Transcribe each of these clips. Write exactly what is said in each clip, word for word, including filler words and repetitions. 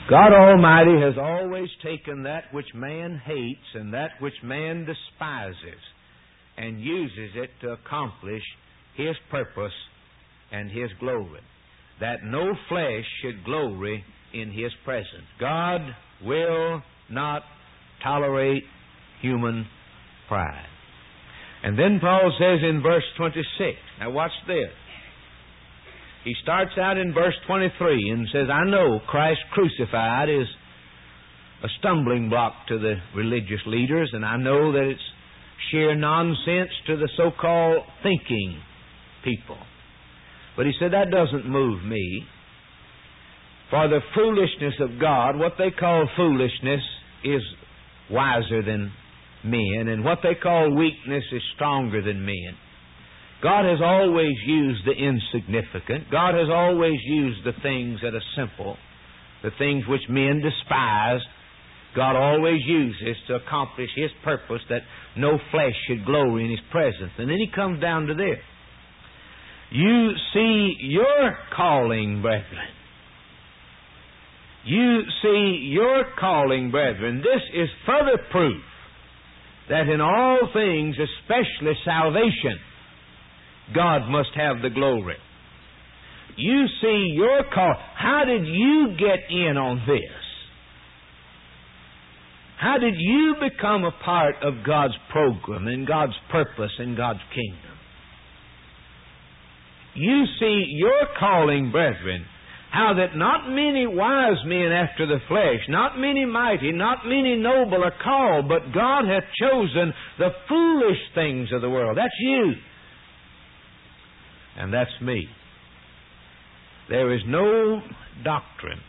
God Almighty has always taken that which man hates and that which man despises and uses it to accomplish His purpose and His glory, that no flesh should glory in His presence. God will not tolerate human pride. And then Paul says in verse twenty-six, now watch this. He starts out in verse twenty-three and says, I know Christ crucified is a stumbling block to the religious leaders, and I know that it's sheer nonsense to the so-called thinking people. But he said, that doesn't move me. For the foolishness of God, what they call foolishness, is wiser than men, and what they call weakness is stronger than men. God has always used the insignificant. God has always used the things that are simple, the things which men despise. God always uses to accomplish His purpose, that no flesh should glory in His presence. And then He comes down to this. You see your calling, brethren. You see your calling, brethren. This is further proof that in all things, especially salvation, God must have the glory. You see your call. How did you get in on this? How did you become a part of God's program and God's purpose and God's kingdom? You see your calling, brethren, how that not many wise men after the flesh, not many mighty, not many noble are called, but God hath chosen the foolish things of the world. That's you. And that's me. There is no doctrine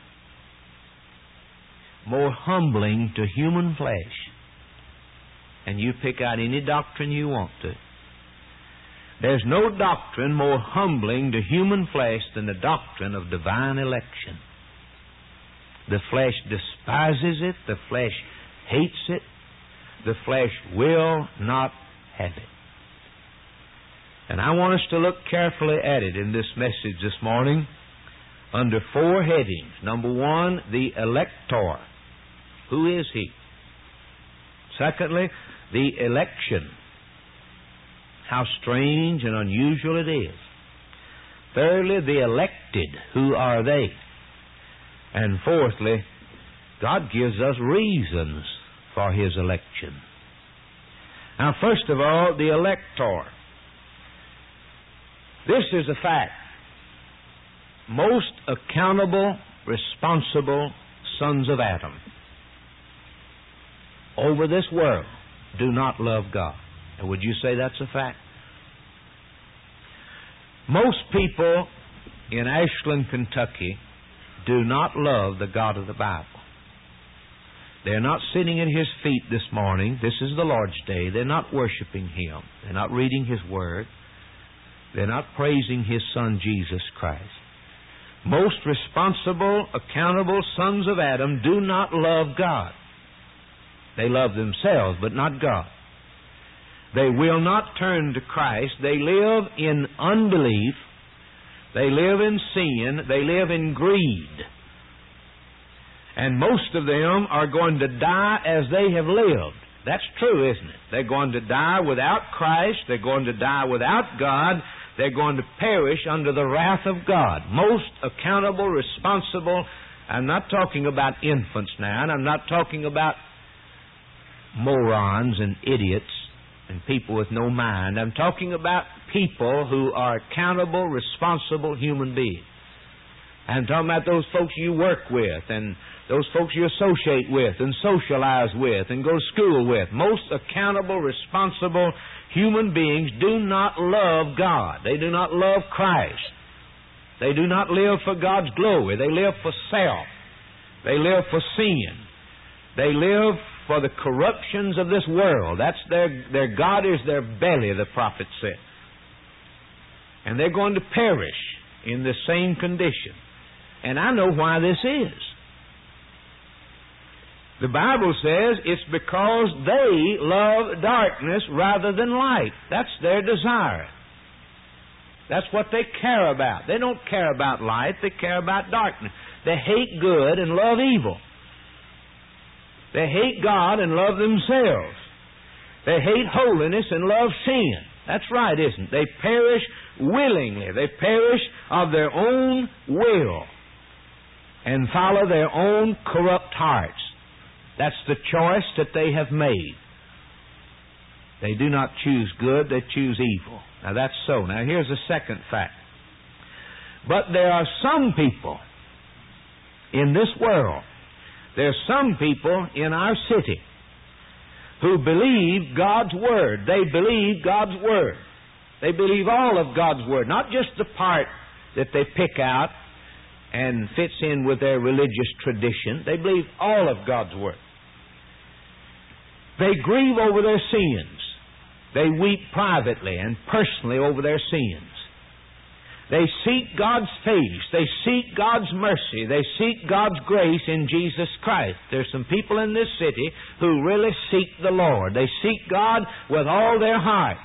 more humbling to human flesh. And you pick out any doctrine you want to. There's no doctrine more humbling to human flesh than the doctrine of divine election. The flesh despises it. The flesh hates it. The flesh will not have it. And I want us to look carefully at it in this message this morning under four headings. Number one, the elector. Who is he? Secondly, the election. How strange and unusual it is. Thirdly, the elected. Who are they? And fourthly, God gives us reasons for His election. Now, first of all, the elector. This is a fact. Most accountable, responsible sons of Adam over this world do not love God. And would you say that's a fact? Most people in Ashland, Kentucky do not love the God of the Bible. They're not sitting at His feet this morning. This is the Lord's Day. They're not worshiping Him. They're not reading His Word. They're not praising His Son, Jesus Christ. Most responsible, accountable sons of Adam do not love God. They love themselves, but not God. They will not turn to Christ. They live in unbelief. They live in sin. They live in greed. And most of them are going to die as they have lived. That's true, isn't it? They're going to die without Christ. They're going to die without God. They're going to perish under the wrath of God. Most accountable, responsible. I'm not talking about infants now, and I'm not talking about morons and idiots and people with no mind. I'm talking about people who are accountable, responsible human beings. I'm talking about those folks you work with and those folks you associate with and socialize with and go to school with. Most accountable, responsible human beings do not love God. They do not love Christ. They do not live for God's glory. They live for self. They live for sin. They live for the corruptions of this world. That's their, their God is their belly, the prophet said. And they're going to perish in the same condition. And I know why this is. The Bible says it's because they love darkness rather than light. That's their desire. That's what they care about. They don't care about light, they care about darkness. They hate good and love evil. They hate God and love themselves. They hate holiness and love sin. That's right, isn't it? They perish willingly. They perish of their own will and follow their own corrupt hearts. That's the choice that they have made. They do not choose good, they choose evil. Now that's so. Now here's a second fact. But there are some people in this world, there are some people in our city who believe God's Word. They believe God's Word. They believe all of God's Word, not just the part that they pick out and fits in with their religious tradition. They believe all of God's Word. They grieve over their sins. They weep privately and personally over their sins. They seek God's face. They seek God's mercy. They seek God's grace in Jesus Christ. There's some people in this city who really seek the Lord. They seek God with all their hearts.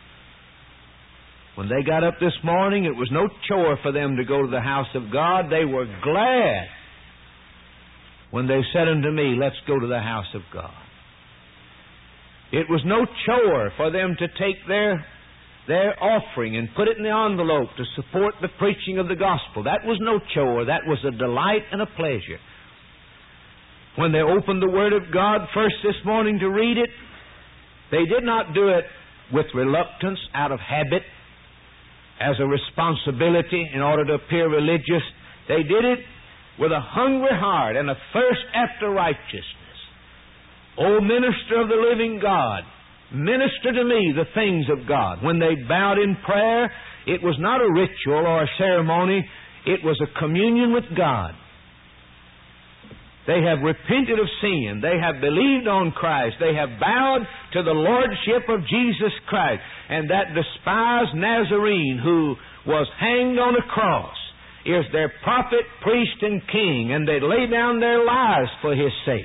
When they got up this morning, it was no chore for them to go to the house of God. They were glad when they said unto me, let's go to the house of God. It was no chore for them to take their, their offering and put it in the envelope to support the preaching of the gospel. That was no chore. That was a delight and a pleasure. When they opened the Word of God first this morning to read it, they did not do it with reluctance, out of habit, as a responsibility in order to appear religious. They did it with a hungry heart and a thirst after righteousness. O minister of the living God, minister to me the things of God. When they bowed in prayer, it was not a ritual or a ceremony. It was a communion with God. They have repented of sin. They have believed on Christ. They have bowed to the lordship of Jesus Christ. And that despised Nazarene who was hanged on a cross is their prophet, priest, and king. And they lay down their lives for His sake.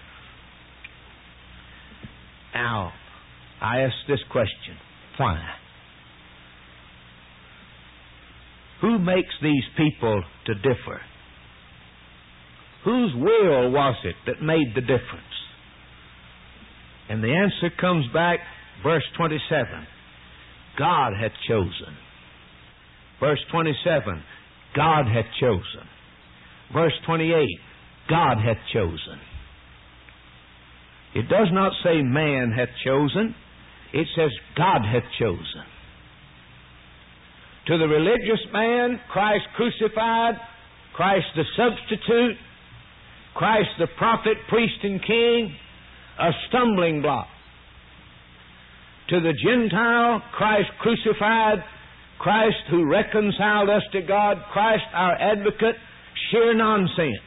Now, I ask this question. Why? Who makes these people to differ? Whose will was it that made the difference? And the answer comes back, verse twenty-seven. God hath chosen. Verse twenty-seven. God hath chosen. Verse twenty-eight. God hath chosen. It does not say man hath chosen. It says God hath chosen. To the religious man, Christ crucified, Christ the substitute, Christ the prophet, priest, and king, a stumbling block. To the Gentile, Christ crucified, Christ who reconciled us to God, Christ our advocate, sheer nonsense.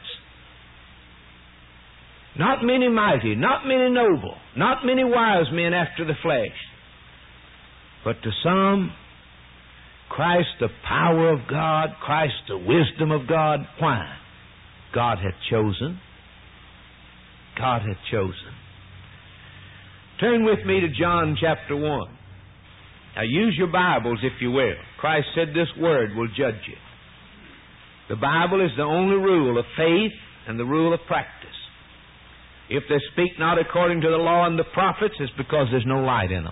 Not many mighty, not many noble, not many wise men after the flesh. But to some, Christ the power of God, Christ the wisdom of God. Why? God hath chosen. God hath chosen. Turn with me to John chapter one. Now use your Bibles if you will. Christ said this word will judge you. The Bible is the only rule of faith and the rule of practice. If they speak not according to the law and the prophets, it's because there's no light in them.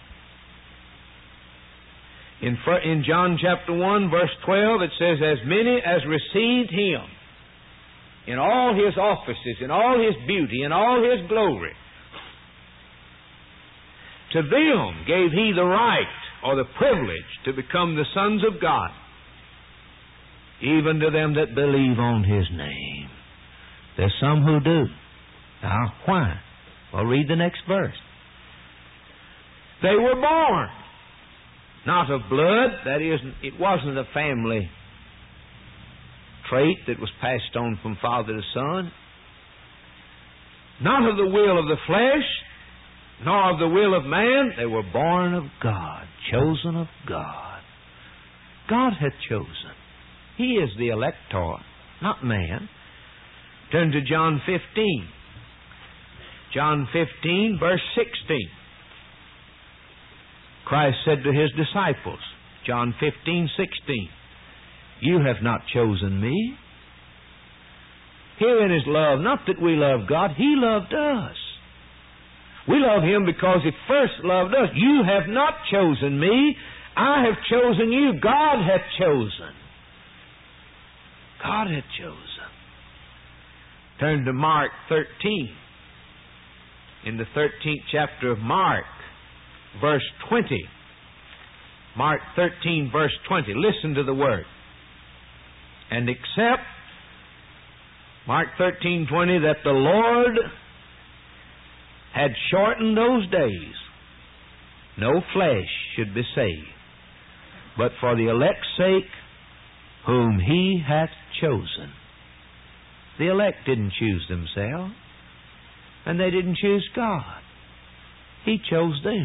In, in John chapter one, verse twelve, it says, as many as received Him in all His offices, in all His beauty, in all His glory, to them gave He the right or the privilege to become the sons of God, even to them that believe on His name. There's some who do. Now, why? Well, read the next verse. They were born, not of blood. That is, it wasn't a family trait that was passed on from father to son. Not of the will of the flesh, nor of the will of man. They were born of God, chosen of God. God hath chosen. He is the elector, not man. Turn to John fifteen. John fifteen, verse sixteen. Christ said to His disciples, John fifteen sixteen. You have not chosen me. Herein is love, not that we love God, He loved us. We love Him because He first loved us. You have not chosen me, I have chosen you. God hath chosen. God hath chosen. Turn to Mark thirteen. In the thirteenth chapter of Mark, verse twenty. Mark thirteen, verse twenty. Listen to the word. And except, Mark thirteen twenty, that the Lord had shortened those days, no flesh should be saved, but for the elect's sake, whom He hath chosen. The elect didn't choose themselves, and they didn't choose God. He chose them.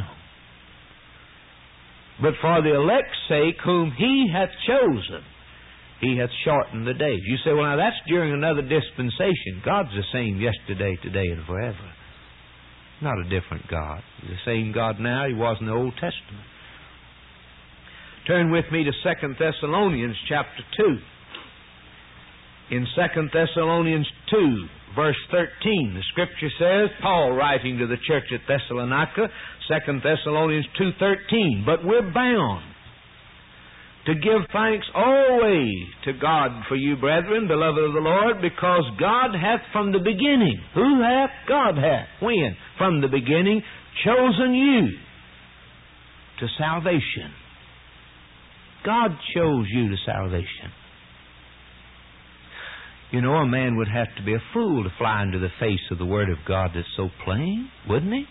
But for the elect's sake, whom He hath chosen, He hath shortened the days. You say, well, now that's during another dispensation. God's the same yesterday, today, and forever. Not a different God. He's the same God now He was in the Old Testament. Turn with me to Second Thessalonians chapter two. In Second Thessalonians two, verse thirteen, the Scripture says, Paul writing to the church at Thessalonica, Second Thessalonians two thirteen, but we're bound to give thanks always to God for you, brethren, beloved of the Lord, because God hath from the beginning, who hath? God hath. When? From the beginning, chosen you to salvation. God chose you to salvation. You know, a man would have to be a fool to fly into the face of the Word of God that's so plain, wouldn't he?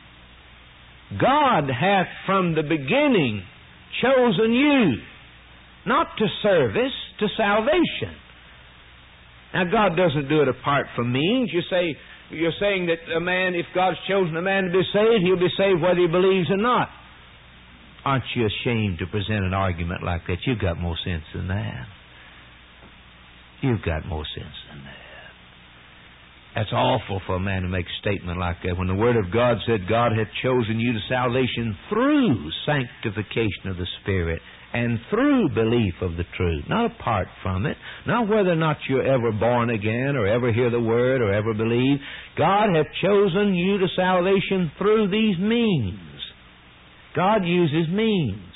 God hath from the beginning chosen you, not to service, to salvation. Now, God doesn't do it apart from means. You say, you're saying that a man, if God's chosen a man to be saved, he'll be saved whether he believes or not. Aren't you ashamed to present an argument like that? You've got more sense than that. You've got more sense than that. That's awful for a man to make a statement like that. When the Word of God said God hath chosen you to salvation through sanctification of the Spirit and through belief of the truth, not apart from it, not whether or not you're ever born again or ever hear the Word or ever believe. God hath chosen you to salvation through these means. God uses means.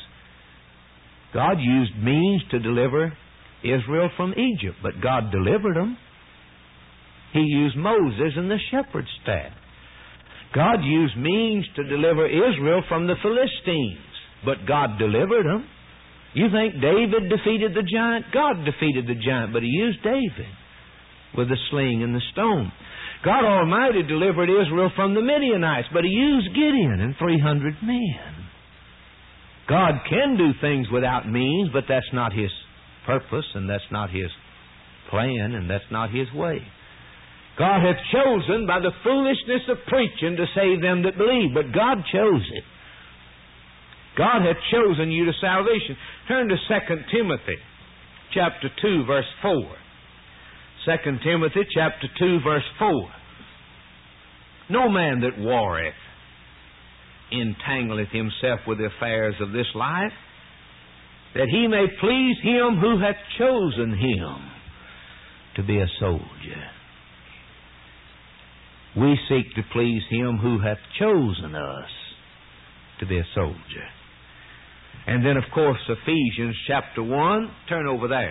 God used means to deliver Israel from Egypt, but God delivered them. He used Moses and the shepherd's staff. God used means to deliver Israel from the Philistines, but God delivered them. You think David defeated the giant? God defeated the giant, but He used David with the sling and the stone. God Almighty delivered Israel from the Midianites, but He used Gideon and three hundred men. God can do things without means, but that's not His purpose, and that's not His plan, and that's not His way. God hath chosen by the foolishness of preaching to save them that believe, but God chose it. God hath chosen you to salvation. Turn to Second Timothy chapter two, verse four. Second Timothy chapter two, verse four. No man that warreth entangleth himself with the affairs of this life, that he may please Him who hath chosen him to be a soldier. We seek to please Him who hath chosen us to be a soldier. And then, of course, Ephesians chapter one. Turn over there.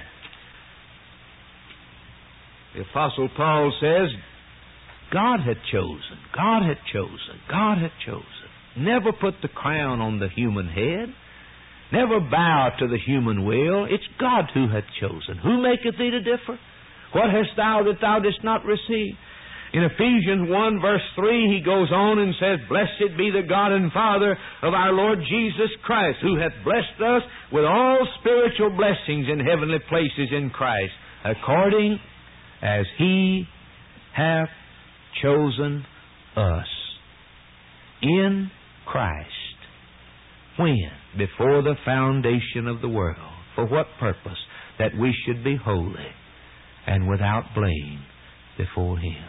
The Apostle Paul says, God hath chosen, God hath chosen, God hath chosen. Never put the crown on the human head. Never bow to the human will. It's God who hath chosen. Who maketh thee to differ? What hast thou that thou didst not receive? In Ephesians one, verse three, he goes on and says, Blessed be the God and Father of our Lord Jesus Christ, who hath blessed us with all spiritual blessings in heavenly places in Christ, according as He hath chosen us in Christ. When? Before the foundation of the world. For what purpose? That we should be holy and without blame before Him.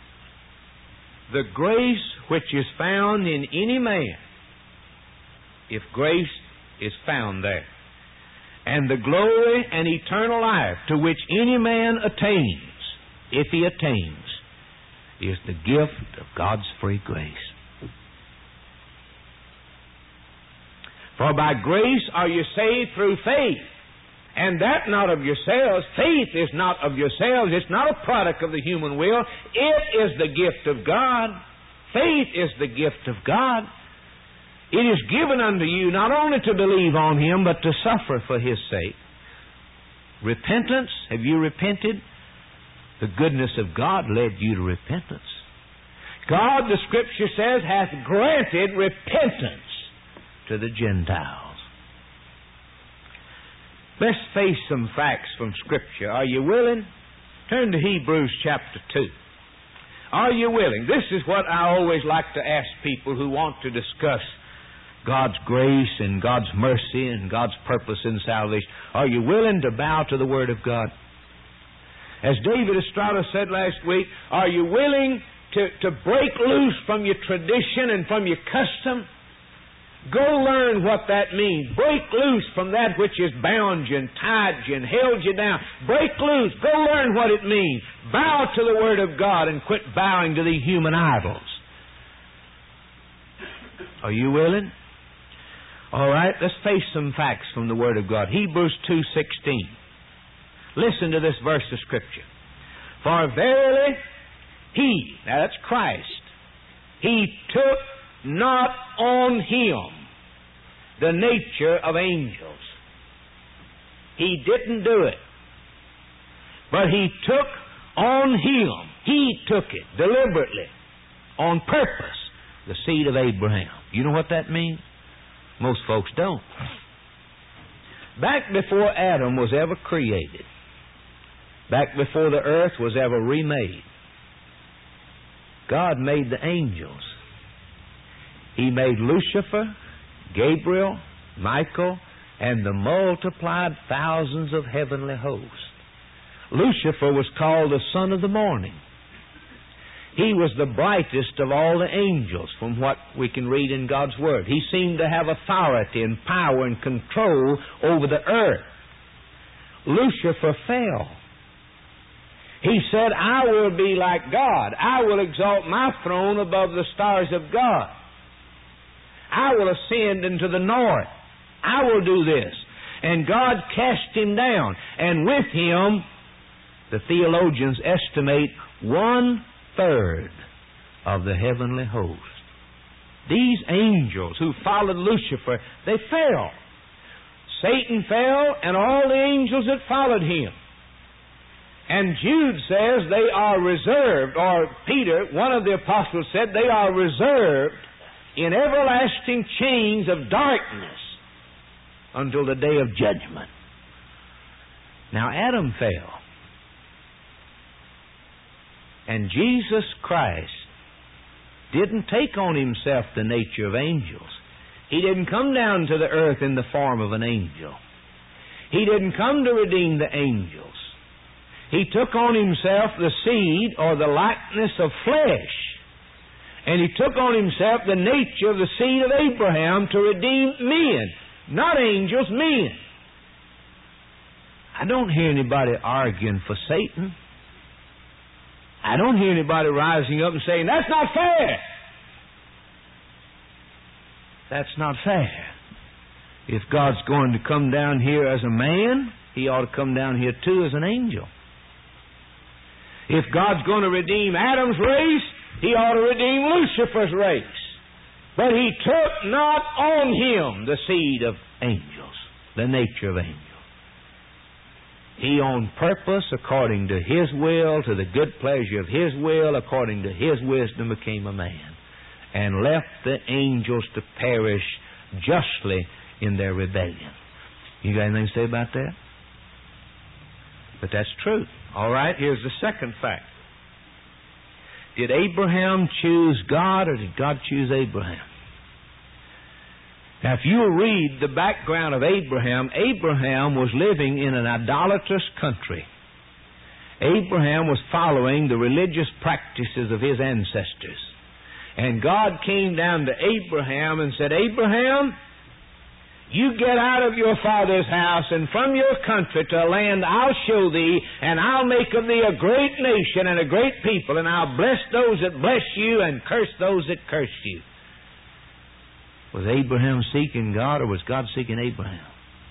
The grace which is found in any man if grace is found there. And the glory and eternal life to which any man attains, if he attains, is the gift of God's free grace. For by grace are you saved through faith, and that not of yourselves. Faith is not of yourselves. It's not a product of the human will. It is the gift of God. Faith is the gift of God. It is given unto you not only to believe on Him, but to suffer for His sake. Repentance, have you repented? The goodness of God led you to repentance. God, the Scripture says, hath granted repentance to the Gentiles. Let's face some facts from Scripture. Are you willing? Turn to Hebrews chapter two. Are you willing? This is what I always like to ask people who want to discuss God's grace and God's mercy and God's purpose in salvation. Are you willing to bow to the Word of God? As David Estrada said last week, are you willing to, to break loose from your tradition and from your custom? Go learn what that means. Break loose from that which has bound you and tied you and held you down. Break loose. Go learn what it means. Bow to the Word of God and quit bowing to these human idols. Are you willing? All right, let's face some facts from the Word of God. Hebrews two sixteen. Listen to this verse of Scripture. For verily He, now that's Christ, He took not on Him the nature of angels. He didn't do it. But He took on Him, He took it deliberately, on purpose, the seed of Abraham. You know what that means? Most folks don't. Back before Adam was ever created, back before the earth was ever remade, God made the angels. He made Lucifer, Gabriel, Michael, and the multiplied thousands of heavenly hosts. Lucifer was called the son of the morning. He was the brightest of all the angels, from what we can read in God's Word. He seemed to have authority and power and control over the earth. Lucifer fell. He said, I will be like God. I will exalt my throne above the stars of God. I will ascend into the north. I will do this. And God cast him down. And with him, the theologians estimate one third of the heavenly host. These angels who followed Lucifer, they fell. Satan fell, and all the angels that followed him. And Jude says they are reserved, or Peter, one of the apostles, said they are reserved in everlasting chains of darkness until the day of judgment. Now Adam fell. And Jesus Christ didn't take on himself the nature of angels. He didn't come down to the earth in the form of an angel. He didn't come to redeem the angels. He took on himself the seed or the likeness of flesh. And he took on himself the nature of the seed of Abraham to redeem men. Not angels, men. I don't hear anybody arguing for Satan. I don't hear anybody rising up and saying, that's not fair. That's not fair. If God's going to come down here as a man, He ought to come down here too as an angel. If God's going to redeem Adam's race, He ought to redeem Lucifer's race. But He took not on Him the seed of angels, the nature of angels. He on purpose, according to His will, to the good pleasure of His will, according to His wisdom, became a man and left the angels to perish justly in their rebellion. You got anything to say about that? But that's true. All right, here's the second fact. Did Abraham choose God, or did God choose Abraham? Now, if you read the background of Abraham, Abraham was living in an idolatrous country. Abraham was following the religious practices of his ancestors. And God came down to Abraham and said, Abraham, You get out of your father's house and from your country to a land I'll show thee, and I'll make of thee a great nation and a great people, and I'll bless those that bless you and curse those that curse you. Was Abraham seeking God, or was God seeking Abraham?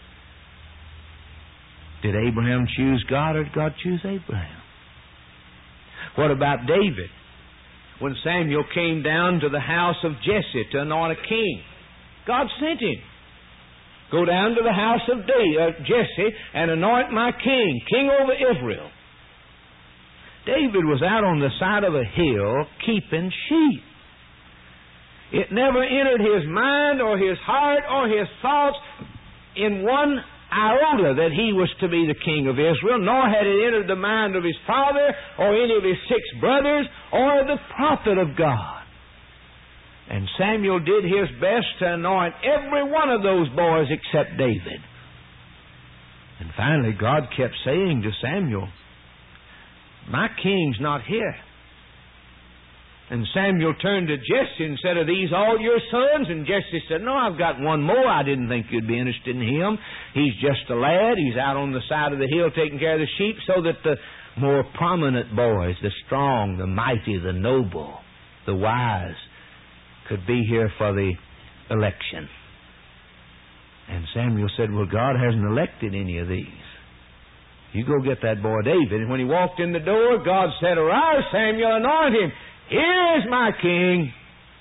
Did Abraham choose God, or did God choose Abraham? What about David? When Samuel came down to the house of Jesse to anoint a king, God sent him. Go down to the house of Jesse and anoint my king, king over Israel. David was out on the side of a hill keeping sheep. It never entered his mind or his heart or his thoughts in one iota that he was to be the king of Israel, nor had it entered the mind of his father or any of his six brothers or the prophet of God. And Samuel did his best to anoint every one of those boys except David. And finally God kept saying to Samuel, my king's not here. And Samuel turned to Jesse and said, are these all your sons? And Jesse said, no, I've got one more. I didn't think you'd be interested in him. He's just a lad. He's out on the side of the hill taking care of the sheep, so that the more prominent boys, the strong, the mighty, the noble, the wise, could be here for the election. And Samuel said, well, God hasn't elected any of these. You go get that boy David. And when he walked in the door, God said, arise, Samuel, anoint him. Here is my king.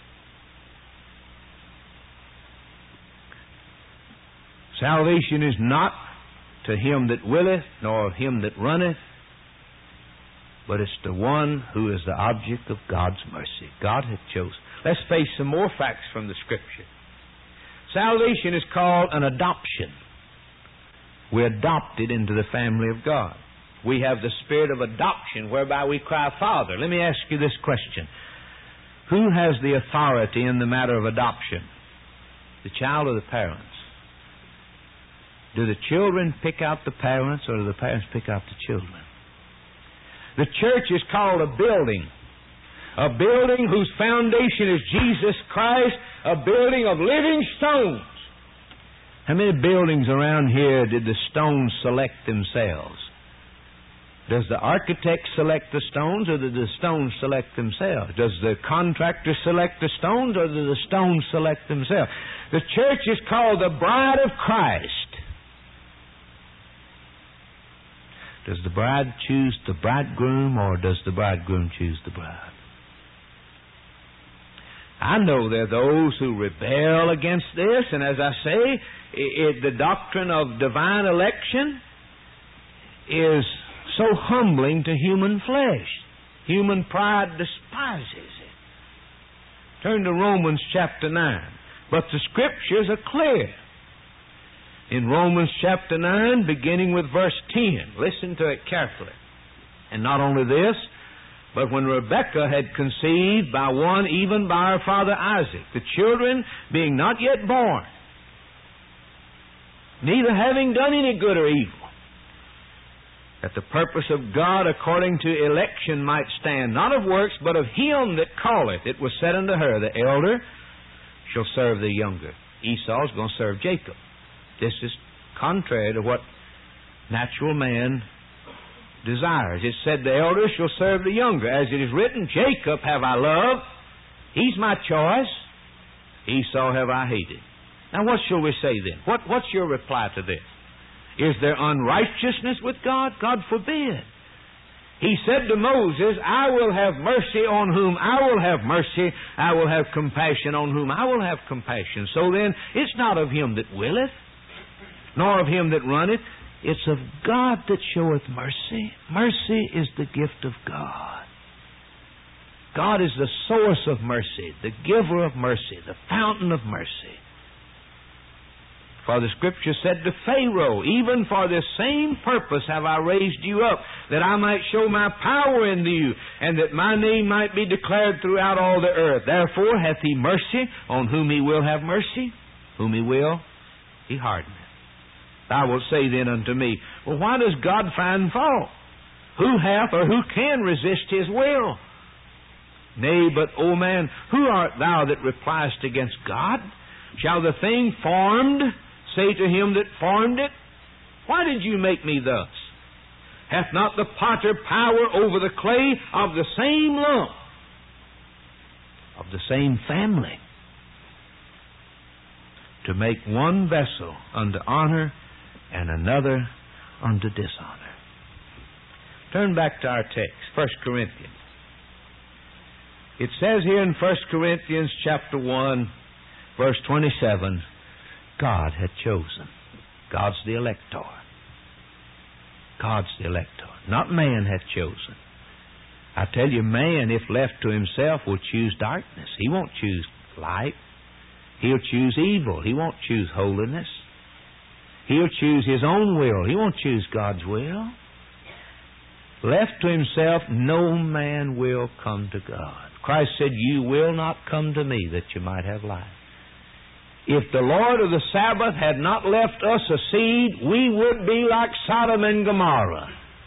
Salvation is not to him that willeth, nor him that runneth, but it's to one who is the object of God's mercy. God hath chosen. Let's face some more facts from the Scripture. Salvation is called an adoption. We're adopted into the family of God. We have the spirit of adoption whereby we cry, Father. Let me ask you this question. Who has the authority in the matter of adoption? The child or the parents? Do the children pick out the parents, or do the parents pick out the children? The church is called a building. A building whose foundation is Jesus Christ, a building of living stones. How many buildings around here did the stones select themselves? Does the architect select the stones, or do the stones select themselves? Does the contractor select the stones, or do the stones select themselves? The church is called the bride of Christ. Does the bride choose the bridegroom, or does the bridegroom choose the bride? I know there are those who rebel against this, and as I say, it, the doctrine of divine election is so humbling to human flesh. Human pride despises it. Turn to Romans chapter nine. But the Scriptures are clear. In Romans chapter nine, beginning with verse ten, listen to it carefully. And not only this, but when Rebekah had conceived by one, even by her father Isaac, the children being not yet born, neither having done any good or evil, that the purpose of God according to election might stand, not of works, but of him that calleth, it was said unto her, the elder shall serve the younger. Esau's going to serve Jacob. This is contrary to what natural man desires. It said, the elder shall serve the younger. As it is written, Jacob have I loved, he's my choice, Esau have I hated. Now what shall we say then? What, what's your reply to this? Is there unrighteousness with God? God forbid. He said to Moses, I will have mercy on whom I will have mercy. I will have compassion on whom I will have compassion. So then, it's not of him that willeth, nor of him that runneth. It's of God that showeth mercy. Mercy is the gift of God. God is the source of mercy, the giver of mercy, the fountain of mercy. For the Scripture said to Pharaoh, even for this same purpose have I raised you up, that I might show my power in you, and that my name might be declared throughout all the earth. Therefore hath he mercy on whom he will have mercy, whom he will, he hardeneth. Thou wilt say then unto me, well, why does God find fault? Who hath or who can resist his will? Nay, but, O man, who art thou that repliest against God? Shall the thing formed say to him that formed it, Why did you make me thus? Hath not the potter power over the clay of the same lump, of the same family, to make one vessel unto honor and another unto dishonor? Turn back to our text, First Corinthians. It says here in First Corinthians chapter one, verse twenty-seven, God had chosen. God's the elector. God's the elector. Not man hath chosen. I tell you, man, if left to himself, will choose darkness. He won't choose light. He'll choose evil. He won't choose holiness. He'll choose his own will. He won't choose God's will. Left to himself, no man will come to God. Christ said, You will not come to me that you might have life. If the Lord of the Sabbath had not left us a seed, we would be like Sodom and Gomorrah.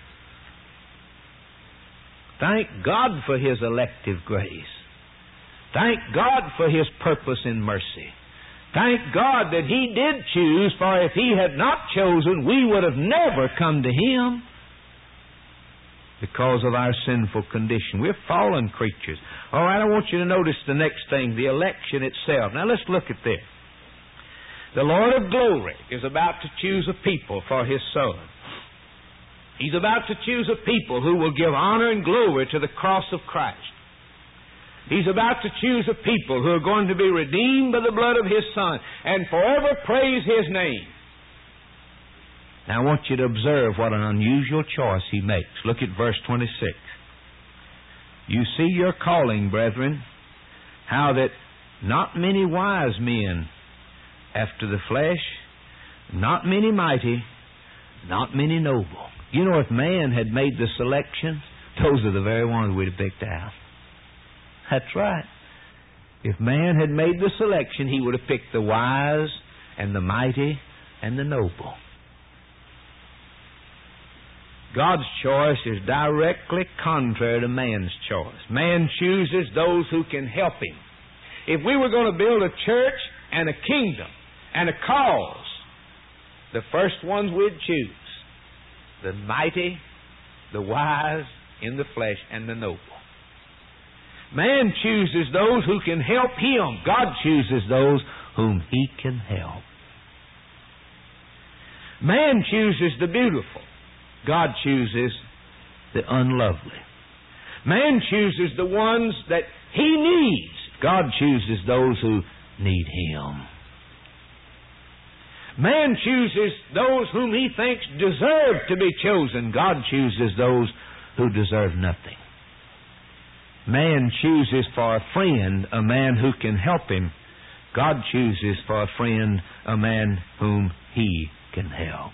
Thank God for His elective grace. Thank God for His purpose in mercy. Thank God that He did choose, for if He had not chosen, we would have never come to Him because of our sinful condition. We're fallen creatures. All right, I want you to notice the next thing, the election itself. Now let's look at this. The Lord of glory is about to choose a people for His Son. He's about to choose a people who will give honor and glory to the cross of Christ. He's about to choose a people who are going to be redeemed by the blood of His Son and forever praise His name. Now I want you to observe what an unusual choice He makes. Look at verse twenty-six. You see your calling, brethren, how that not many wise men after the flesh, not many mighty, not many noble. You know, if man had made the selection, those are the very ones we'd have picked out. That's right. If man had made the selection, he would have picked the wise and the mighty and the noble. God's choice is directly contrary to man's choice. Man chooses those who can help him. If we were going to build a church and a kingdom and a cause, the first ones we'd choose, the mighty, the wise in the flesh, and the noble. Man chooses those who can help him. God chooses those whom He can help. Man chooses the beautiful. God chooses the unlovely. Man chooses the ones that he needs. God chooses those who need Him. Man chooses those whom he thinks deserve to be chosen. God chooses those who deserve nothing. Man chooses for a friend a man who can help him. God chooses for a friend a man whom He can help.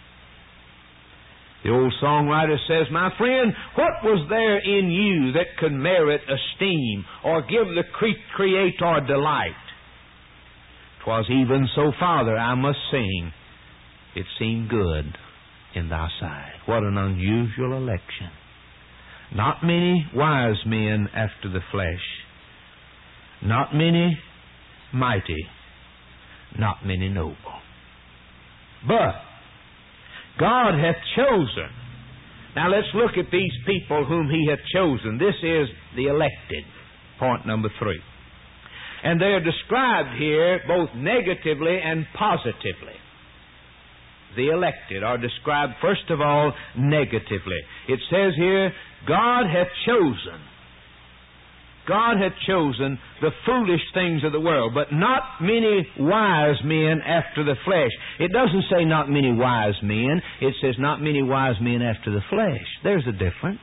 The old songwriter says, My friend, what was there in you that could merit esteem or give the cre- Creator delight? 'Twas even so, Father, I must sing. It seemed good in Thy sight. What an unusual election. Not many wise men after the flesh. Not many mighty. Not many noble. But God hath chosen. Now let's look at these people whom He hath chosen. This is the elected. Point number three. And they are described here both negatively and positively. The elected are described, first of all, negatively. It says here, God hath chosen. God hath chosen the foolish things of the world, but not many wise men after the flesh. It doesn't say not many wise men. It says not many wise men after the flesh. There's a difference.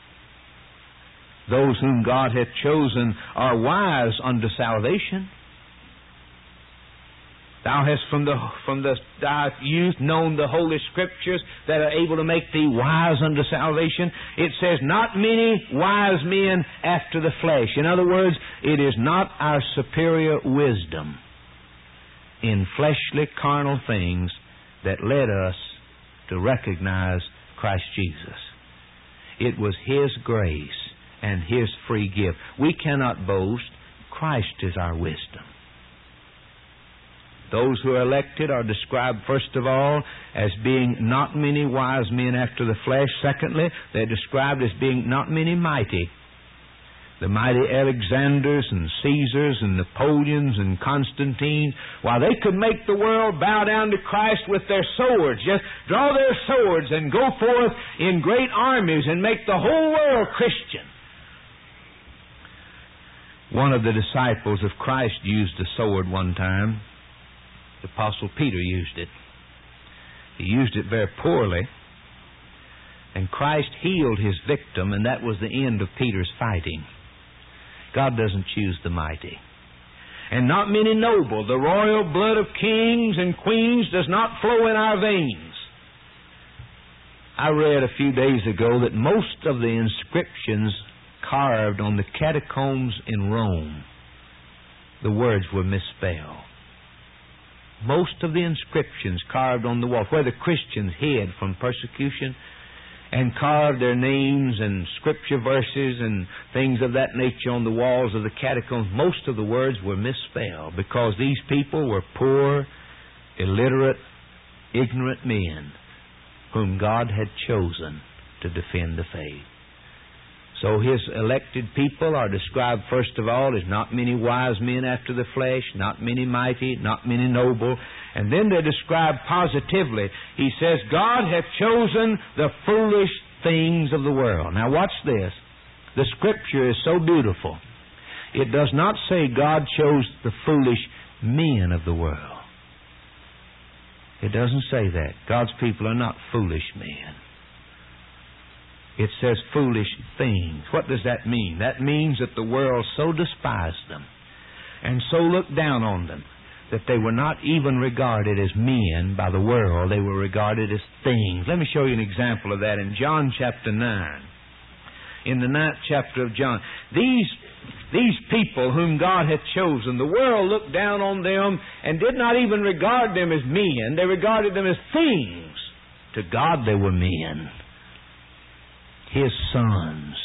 Those whom God hath chosen are wise unto salvation. Thou hast from the from the thy youth known the Holy Scriptures that are able to make thee wise unto salvation. It says, not many wise men after the flesh. In other words, it is not our superior wisdom in fleshly, carnal things that led us to recognize Christ Jesus. It was His grace and His free gift. We cannot boast. Christ is our wisdom. Those who are elected are described, first of all, as being not many wise men after the flesh. Secondly, they're described as being not many mighty. The mighty Alexanders and Caesars and Napoleons and Constantine, while they could make the world bow down to Christ with their swords, just draw their swords and go forth in great armies and make the whole world Christian. One of the disciples of Christ used a sword one time. The Apostle Peter used it. He used it very poorly, and Christ healed his victim, and that was the end of Peter's fighting. God doesn't choose the mighty. And not many noble. The royal blood of kings and queens does not flow in our veins. I read a few days ago that most of the inscriptions carved on the catacombs in Rome, the words were misspelled. Most of the inscriptions carved on the wall, where the Christians hid from persecution and carved their names and scripture verses and things of that nature on the walls of the catacombs, most of the words were misspelled because these people were poor, illiterate, ignorant men whom God had chosen to defend the faith. So His elected people are described, first of all, as not many wise men after the flesh, not many mighty, not many noble. And then they're described positively. He says, God hath chosen the foolish things of the world. Now watch this. The Scripture is so beautiful. It does not say God chose the foolish men of the world. It doesn't say that. God's people are not foolish men. It says foolish things. What does that mean? That means that the world so despised them and so looked down on them that they were not even regarded as men by the world. They were regarded as things. Let me show you an example of that in John chapter nine. In the ninth chapter of John. These, these people whom God hath chosen, the world looked down on them and did not even regard them as men. They regarded them as things. To God they were men, His sons.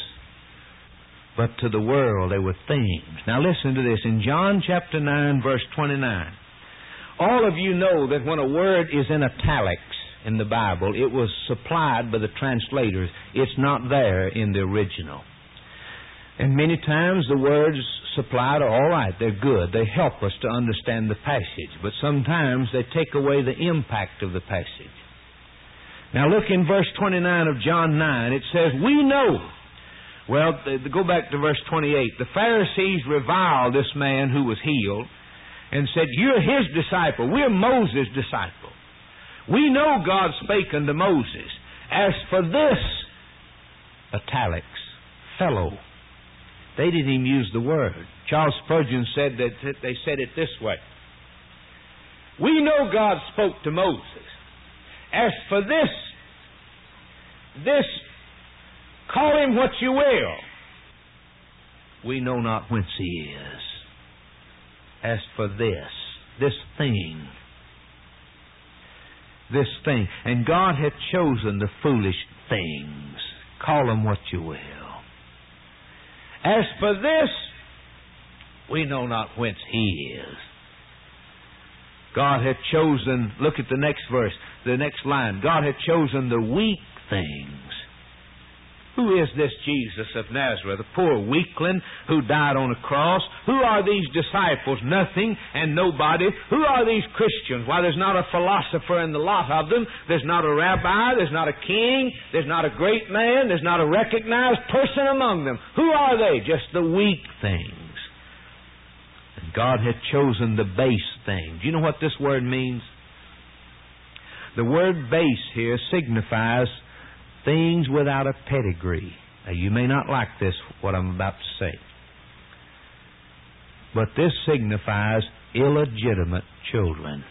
But to the world they were things. Now listen to this. In John chapter nine, verse twenty-nine. All of you know that when a word is in italics in the Bible, it was supplied by the translators. It's not there in the original. And many times the words supplied are all right. They're good. They help us to understand the passage. But sometimes they take away the impact of the passage. Now look in verse twenty-nine of John nine. It says, we know. Well, go back to verse twenty-eight. The Pharisees reviled this man who was healed and said, you're his disciple. We're Moses' disciple. We know God spake unto Moses. As for this, italics, fellow. They didn't even use the word. Charles Spurgeon said that they said it this way. We know God spoke to Moses. As for this, this, call him what you will, we know not whence he is. As for this, this thing, this thing, and God hath chosen the foolish things, call them what you will. As for this, we know not whence he is. God hath chosen, look at the next verse, the next line. God hath chosen the weak things. Who is this Jesus of Nazareth, a poor weakling who died on a cross? Who are these disciples? Nothing and nobody. Who are these Christians? Why, there's not a philosopher in the lot of them. There's not a rabbi. There's not a king. There's not a great man. There's not a recognized person among them. Who are they? Just the weak things. And God hath chosen the base things. Do you know what this word means? The word base here signifies things without a pedigree. Now, you may not like this, what I'm about to say. But this signifies illegitimate children.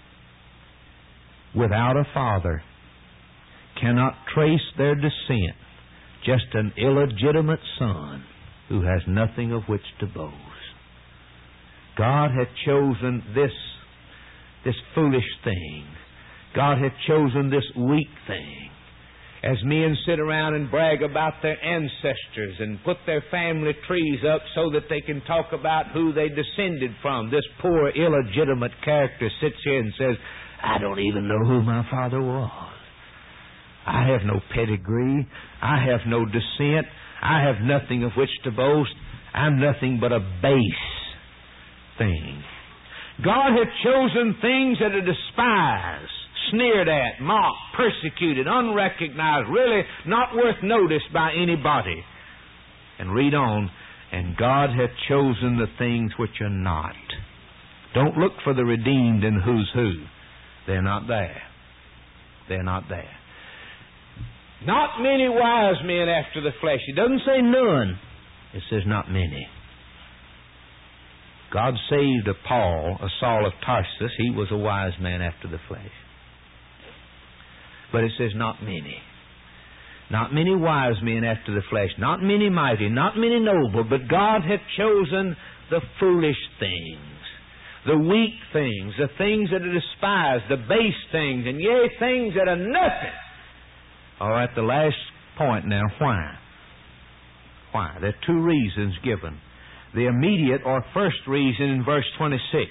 Without a father. Cannot trace their descent. Just an illegitimate son who has nothing of which to boast. God hath chosen this, this foolish thing. God hath chosen this weak thing. As men sit around and brag about their ancestors and put their family trees up so that they can talk about who they descended from, this poor illegitimate character sits here and says, I don't even know who my father was. I have no pedigree. I have no descent. I have nothing of which to boast. I'm nothing but a base thing. God hath chosen things that are despised, sneered at, mocked, persecuted, unrecognized, really not worth notice by anybody. And read on, and God hath chosen the things which are not. Don't look for the redeemed in who's who. They're not there. They're not there. Not many wise men after the flesh. It doesn't say none. It says not many. God saved a Paul, a Saul of Tarsus. He was a wise man after the flesh. But it says not many. Not many wise men after the flesh. Not many mighty. Not many noble. But God hath chosen the foolish things, the weak things, the things that are despised, the base things, and yea, things that are nothing. All right, the last point now. Why? Why? There are two reasons given. The immediate or first reason in verse twenty-six.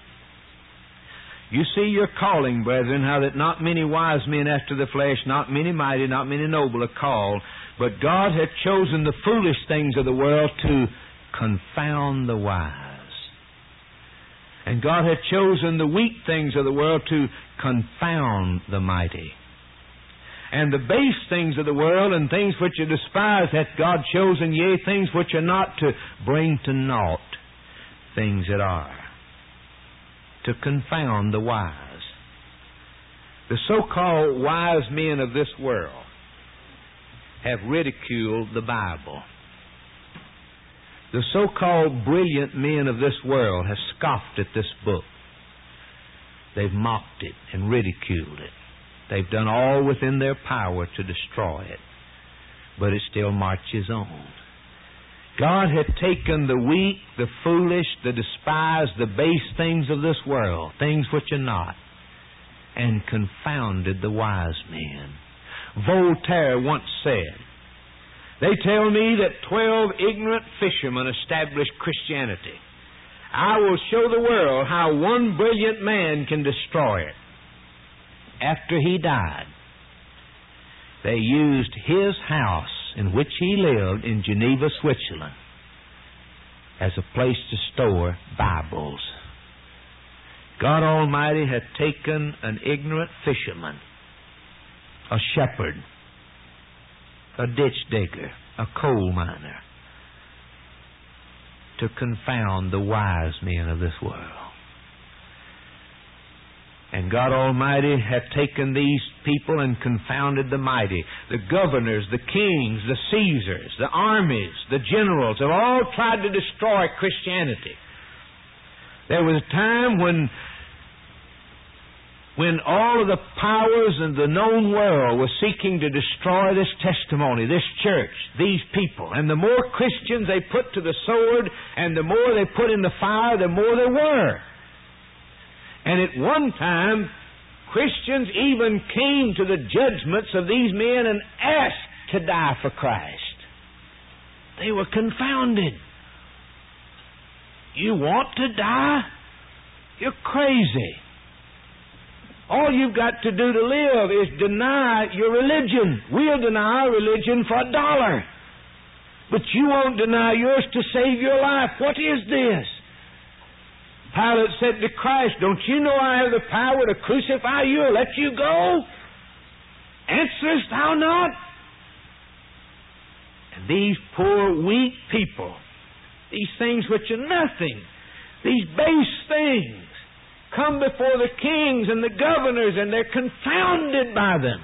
You see your calling, brethren, how that not many wise men after the flesh, not many mighty, not many noble are called, but God hath chosen the foolish things of the world to confound the wise. And God hath chosen the weak things of the world to confound the mighty. And the base things of the world and things which are despised hath God chosen, yea, things which are not, to bring to naught things that are, to confound the wise. The so-called wise men of this world have ridiculed the Bible. The so-called brilliant men of this world have scoffed at this book. They've mocked it and ridiculed it. They've done all within their power to destroy it. But it still marches on. God hath taken the weak, the foolish, the despised, the base things of this world, things which are not, and confounded the wise men. Voltaire once said, they tell me that twelve ignorant fishermen established Christianity. I will show the world how one brilliant man can destroy it. After he died, they used his house in which he lived in Geneva, Switzerland, as a place to store Bibles. God Almighty had taken an ignorant fisherman, a shepherd, a ditch digger, a coal miner, to confound the wise men of this world. And God Almighty hath taken these people and confounded the mighty. The governors, the kings, the Caesars, the armies, the generals have all tried to destroy Christianity. There was a time when when all of the powers in the known world were seeking to destroy this testimony, this church, these people. And the more Christians they put to the sword and the more they put in the fire, the more there were. And at one time, Christians even came to the judgments of these men and asked to die for Christ. They were confounded. You want to die? You're crazy. All you've got to do to live is deny your religion. We'll deny our religion for a dollar. But you won't deny yours to save your life. What is this? Pilate said to Christ, don't you know I have the power to crucify you or let you go? Answerest thou not? And these poor, weak people, these things which are nothing, these base things, come before the kings and the governors, and they're confounded by them.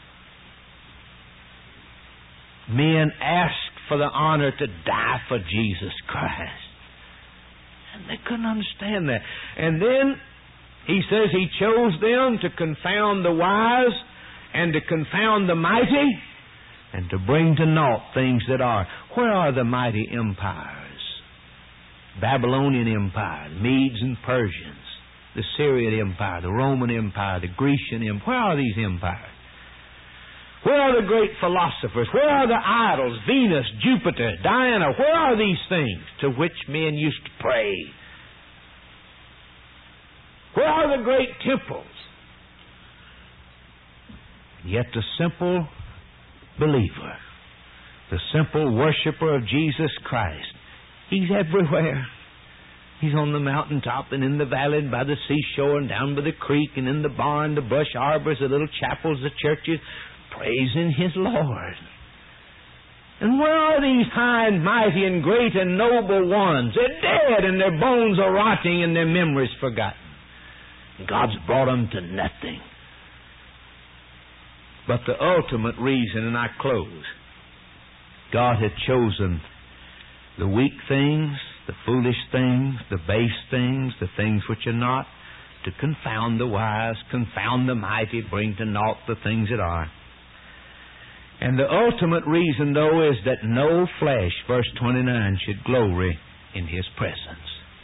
Men ask for the honor to die for Jesus Christ. And they couldn't understand that. And then he says he chose them to confound the wise and to confound the mighty and to bring to naught things that are. Where are the mighty empires? Babylonian Empire, Medes and Persians, the Syrian Empire, the Roman Empire, the Grecian Empire. Where are these empires? Where are the great philosophers? Where are the idols, Venus, Jupiter, Diana? Where are these things to which men used to pray? Where are the great temples? Yet the simple believer, the simple worshiper of Jesus Christ, he's everywhere. He's on the mountaintop and in the valley and by the seashore and down by the creek and in the barn, the bush arbors, the little chapels, the churches, praising his Lord. And where are these high and mighty and great and noble ones? They're dead and their bones are rotting and their memories forgotten. God's brought them to nothing. But the ultimate reason, and I close, God had chosen the weak things, the foolish things, the base things, the things which are not, to confound the wise, confound the mighty, bring to naught the things that are. And the ultimate reason, though, is that no flesh, verse twenty-nine, should glory in His presence.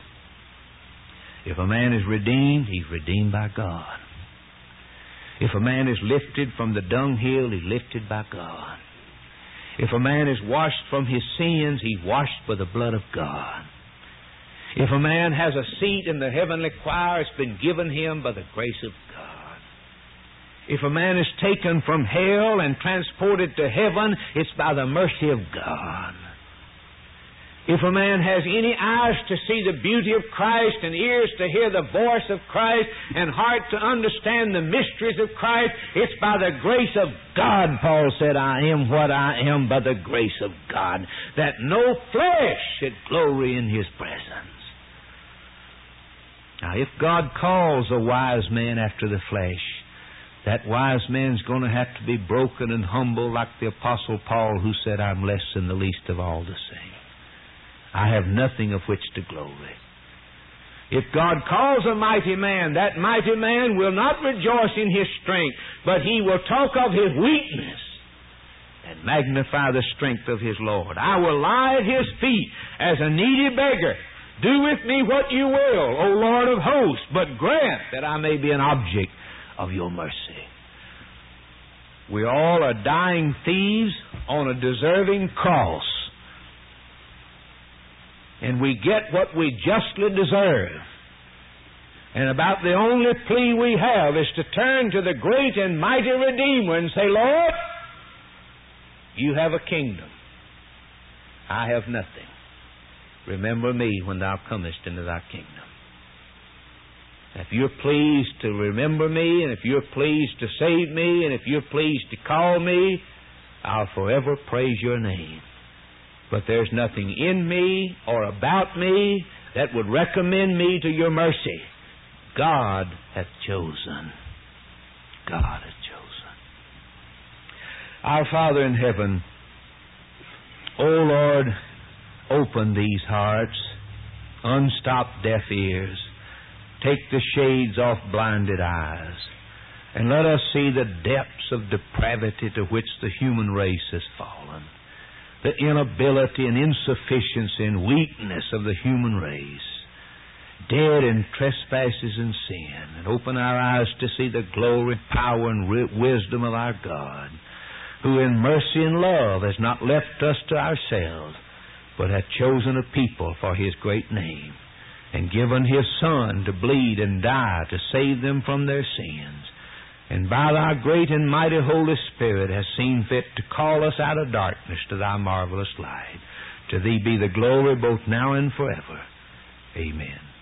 If a man is redeemed, he's redeemed by God. If a man is lifted from the dunghill, he's lifted by God. If a man is washed from his sins, he's washed by the blood of God. If a man has a seat in the heavenly choir, it's been given him by the grace of God. If a man is taken from hell and transported to heaven, it's by the mercy of God. If a man has any eyes to see the beauty of Christ and ears to hear the voice of Christ and heart to understand the mysteries of Christ, it's by the grace of God, Paul said, I am what I am by the grace of God, that no flesh should glory in His presence. Now, if God calls a wise man after the flesh, that wise man's going to have to be broken and humble like the Apostle Paul, who said, I'm less than the least of all the saints. I have nothing of which to glory. If God calls a mighty man, that mighty man will not rejoice in his strength, but he will talk of his weakness and magnify the strength of his Lord. I will lie at His feet as a needy beggar. Do with me what you will, O Lord of hosts, but grant that I may be an object of your mercy. We all are dying thieves on a deserving cross. And we get what we justly deserve. And about the only plea we have is to turn to the great and mighty Redeemer and say, Lord, you have a kingdom. I have nothing. Remember me when thou comest into thy kingdom. If you're pleased to remember me, and if you're pleased to save me, and if you're pleased to call me, I'll forever praise your name. But there's nothing in me or about me that would recommend me to your mercy. God hath chosen. God hath chosen. Our Father in heaven, O Lord, open these hearts, unstop deaf ears, take the shades off blinded eyes, and let us see the depths of depravity to which the human race has fallen. The inability and insufficiency and weakness of the human race, dead in trespasses and sin, and open our eyes to see the glory, power, and wisdom of our God, who in mercy and love has not left us to ourselves, but hath chosen a people for His great name, and given His Son to bleed and die to save them from their sins, and by Thy great and mighty Holy Spirit hast seen fit to call us out of darkness to Thy marvelous light. To Thee be the glory both now and forever. Amen.